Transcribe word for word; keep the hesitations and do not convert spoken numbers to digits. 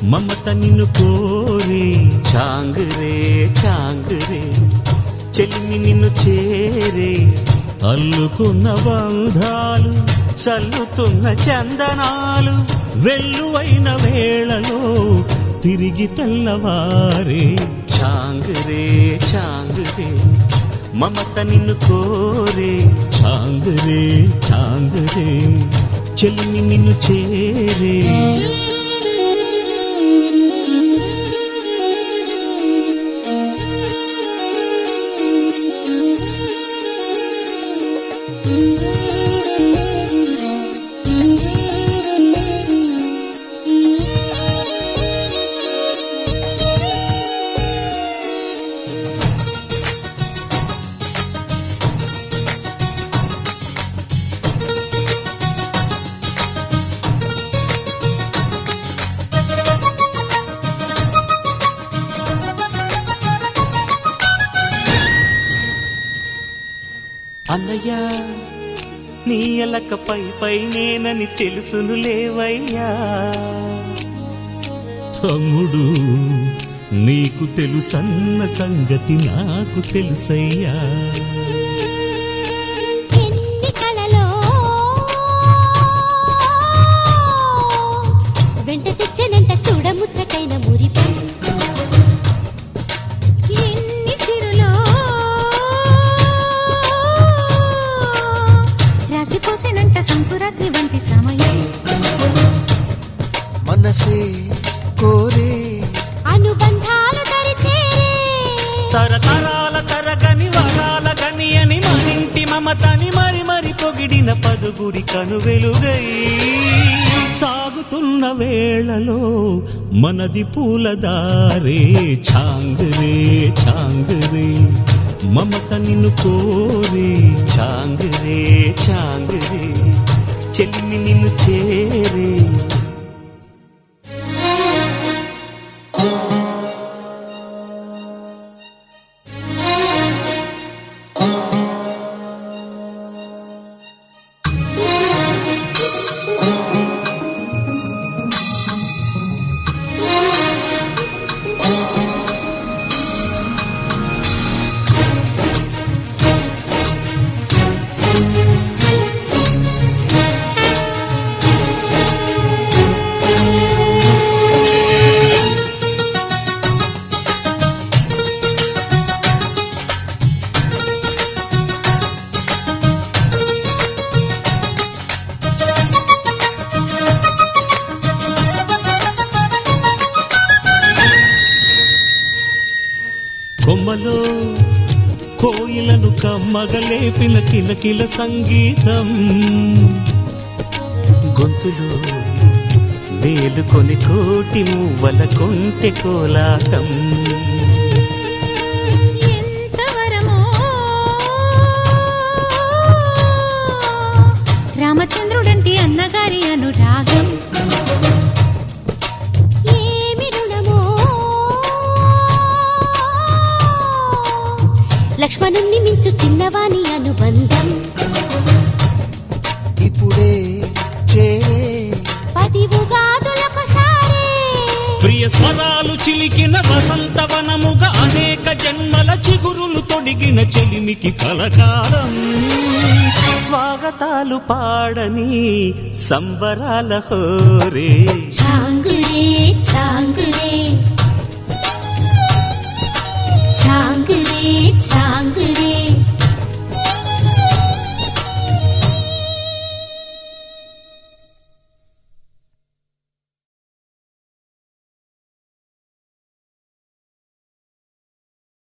మమత నిన్ను కోరే చాంగురే చాంగురే చెలిమి నిన్ను చేరే అల్లుకున్న బంధాలు చల్లుతున్న చందనాలు వెల్లువైన వేళలో తిరిగి తెల్లవారే చాంగురే చాంగురే మమత నిన్ను కోరే చాంగురే చాంగురే చెలిమి నిన్ను చేరే అన్నయ్యా నీ ఎలక పై పై నేనని తెలుసును లేవయ్యా తమ్ముడు నీకు తెలుసన్న సంగతి నాకు తెలుసయ్యా ఎన్ని కళలో వెంట తెచ్చనంట చూడముచ్చటైన మురిపై రాసిపోసేనంట సంకురాత్రి వంటి సమయం మనసే కోరే అనుబంధాలు తరిచేరే తరతరాల తరగని వరాల గని అని మనింటి మమతని మరి మరి పొగిడిన పదుగురి కను వెలుగై సాగుతున్న వేళలో మనది పూలదారే చాంగురే చాంగురే మమత నిన్ను కోరే చాంగురే చాంగురే చెల్లిని నిన్ను చేరే కొమ్మలో కోయిలను కమ్మగలేపిన కిలకిల సంగీతం గొంతులో మేలుకొని కోటి మువ్వల కొంటె కోలాటం ఎంతవరమో రామచంద్రుడంటి అన్నగారి అనురాగం లక్ష్మణుణ్ణి మించు చిన్నవాణి అనుబంధం ఇప్పుడే చేరే పది ఉగాదులొకసారే ప్రియ స్వరాలు చిలికిన వసంతవనముగా అనేక జన్మల చిగురులు తొడిగిన చెలిమికి కలకాలం స్వాగతాలు పాడని సంబరాల హోరే చాంగురే చాంగురే చాంగురే చాంగురే